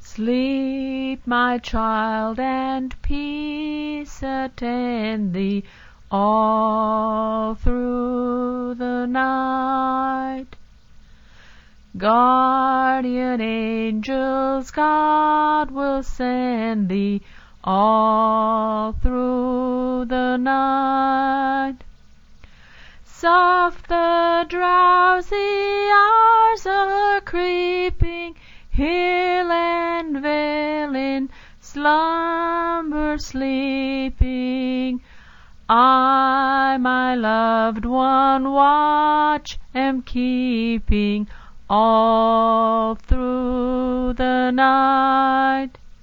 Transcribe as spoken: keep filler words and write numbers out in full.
Sleep, my child, and peace attend thee all through the night. Guardian angels God will send thee all through the night. Soft the drowsy hours are creeping, hill and vale in slumber sleeping. I, my loved one, watch am keeping all through the night.